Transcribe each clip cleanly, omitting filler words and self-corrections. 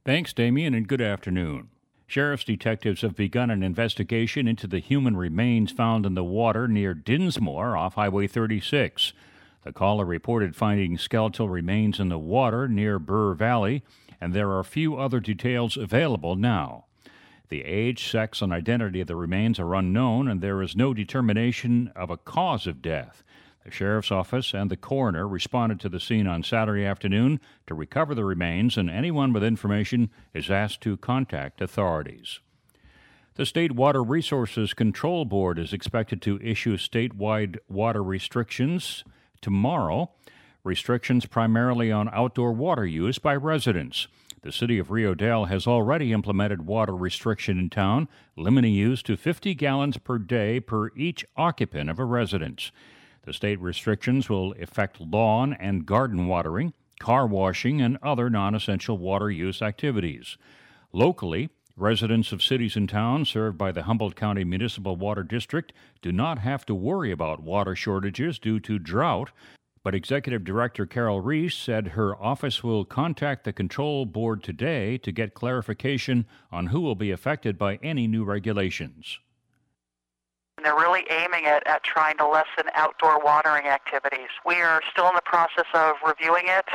Thanks, Damien, and good afternoon. Sheriff's detectives have begun an investigation into the human remains found in the water near Dinsmore off Highway 36. The caller reported finding skeletal remains in the water near Burr Valley, and there are few other details available now. The age, sex, and identity of the remains are unknown, and there is no determination of a cause of death. The Sheriff's Office and the coroner responded to the scene on Saturday afternoon to recover the remains, and anyone with information is asked to contact authorities. The State Water Resources Control Board is expected to issue statewide water restrictions tomorrow, restrictions primarily on outdoor water use by residents. The city of Rio Dell has already implemented water restriction in town, limiting use to 50 gallons per day per each occupant of a residence. The state restrictions will affect lawn and garden watering, car washing, and other non-essential water use activities. Locally, residents of cities and towns served by the Humboldt County Municipal Water District do not have to worry about water shortages due to drought, but Executive Director Carol Reese said her office will contact the control board today to get clarification on who will be affected by any new regulations. They're really aiming at trying to lessen outdoor watering activities. We are still in the process of reviewing it.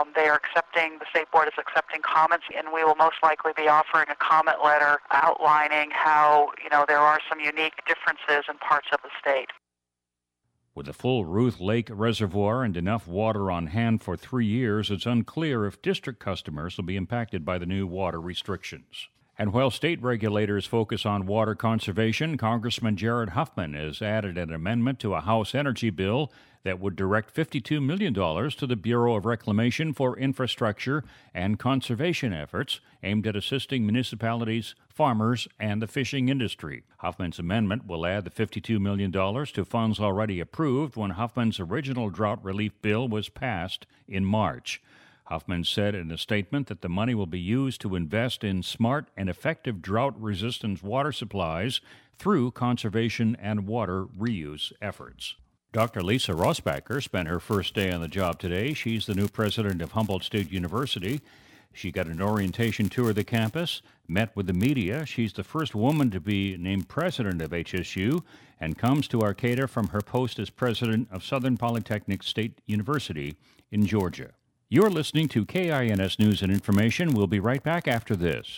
The state board is accepting comments, and we will most likely be offering a comment letter outlining how, there are some unique differences in parts of the state. With a full Ruth Lake reservoir and enough water on hand for 3 years, it's unclear if district customers will be impacted by the new water restrictions. And while state regulators focus on water conservation, Congressman Jared Huffman has added an amendment to a House energy bill that would direct $52 million to the Bureau of Reclamation for infrastructure and conservation efforts aimed at assisting municipalities, farmers, and the fishing industry. Huffman's amendment will add the $52 million to funds already approved when Huffman's original drought relief bill was passed in March. Huffman said in a statement that the money will be used to invest in smart and effective drought-resistant water supplies through conservation and water reuse efforts. Dr. Lisa Rosbacher spent her first day on the job today. She's the new president of Humboldt State University. She got an orientation tour of the campus, met with the media. She's the first woman to be named president of HSU and comes to Arcata from her post as president of Southern Polytechnic State University in Georgia. You're listening to KINS News and Information. We'll be right back after this.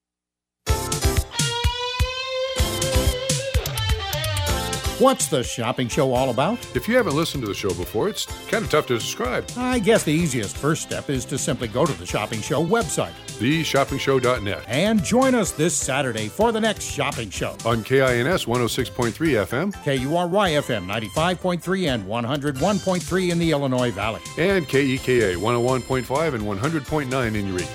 What's the shopping show all about? If you haven't listened to the show before, it's kind of tough to describe. I guess the easiest first step is to simply go to the Shopping Show website, theshoppingshow.net, and join us this Saturday for the next shopping show. On KINS 106.3 FM, KURY FM 95.3 and 101.3 in the Illinois Valley, and KEKA 101.5 and 100.9 in Eureka.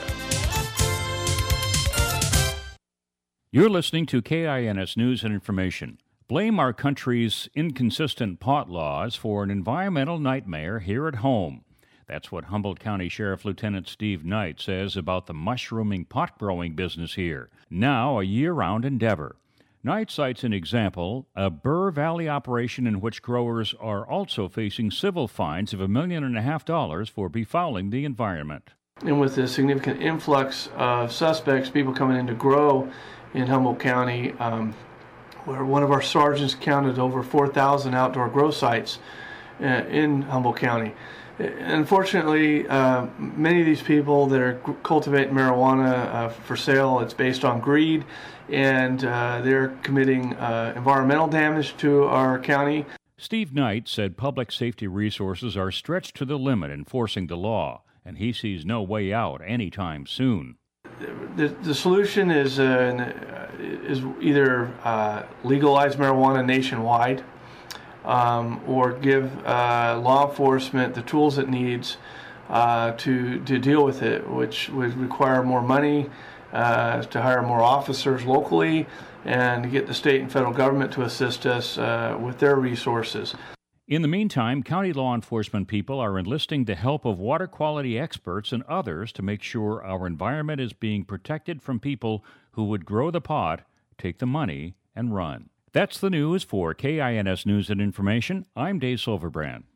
You're listening to KINS News and Information. Blame our country's inconsistent pot laws for an environmental nightmare here at home. That's what Humboldt County Sheriff Lieutenant Steve Knight says about the mushrooming pot growing business here, now a year-round endeavor. Knight cites an example, a Burr Valley operation in which growers are also facing civil fines of $1.5 million for befouling the environment. And with the significant influx of suspects, people coming in to grow in Humboldt County, where one of our sergeants counted over 4,000 outdoor grow sites in Humboldt County. Unfortunately, many of these people that are cultivating marijuana for sale, it's based on greed, and they're committing environmental damage to our county. Steve Knight said public safety resources are stretched to the limit enforcing the law, and he sees no way out anytime soon. The solution is either legalize marijuana nationwide or give law enforcement the tools it needs to deal with it, which would require more money, to hire more officers locally, and to get the state and federal government to assist us with their resources. In the meantime, county law enforcement people are enlisting the help of water quality experts and others to make sure our environment is being protected from people who would grow the pot, take the money, and run. That's the news for KINS News and Information. I'm Dave Silverbrand.